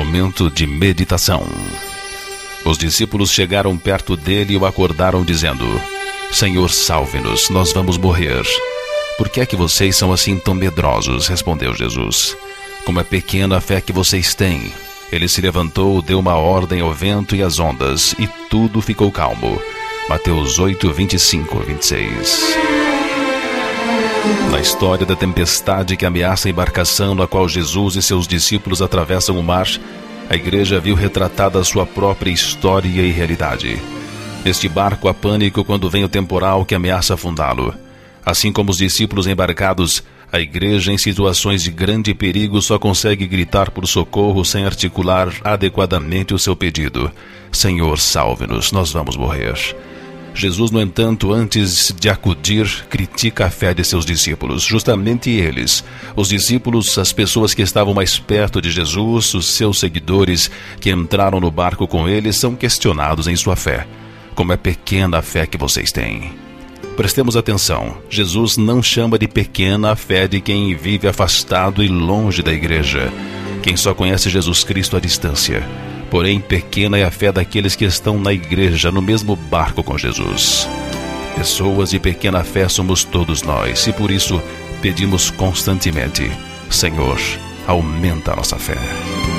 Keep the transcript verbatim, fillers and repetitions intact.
Momento de meditação. Os discípulos chegaram perto dele e o acordaram dizendo: Senhor, salve-nos, nós vamos morrer. Por que é que vocês são assim tão medrosos? Respondeu Jesus. Como é pequena a fé que vocês têm. Ele se levantou, deu uma ordem ao vento e às ondas, e tudo ficou calmo. Mateus oito, vinte e cinco a vinte e seis. Na história da tempestade que ameaça a embarcação na qual Jesus e seus discípulos atravessam o mar, a igreja viu retratada a sua própria história e realidade. Neste barco há pânico quando vem o temporal que ameaça afundá-lo. Assim como os discípulos embarcados, a igreja em situações de grande perigo só consegue gritar por socorro sem articular adequadamente o seu pedido: Senhor, salve-nos, nós vamos morrer. Jesus, no entanto, antes de acudir, critica a fé de seus discípulos, justamente eles, os discípulos, as pessoas que estavam mais perto de Jesus, os seus seguidores que entraram no barco com ele, são questionados em sua fé. Como é pequena a fé que vocês têm. Prestemos atenção, Jesus não chama de pequena a fé de quem vive afastado e longe da igreja, quem só conhece Jesus Cristo à distância. Porém, pequena é a fé daqueles que estão na igreja, no mesmo barco com Jesus. Pessoas de pequena fé somos todos nós, e por isso pedimos constantemente: Senhor, aumenta a nossa fé.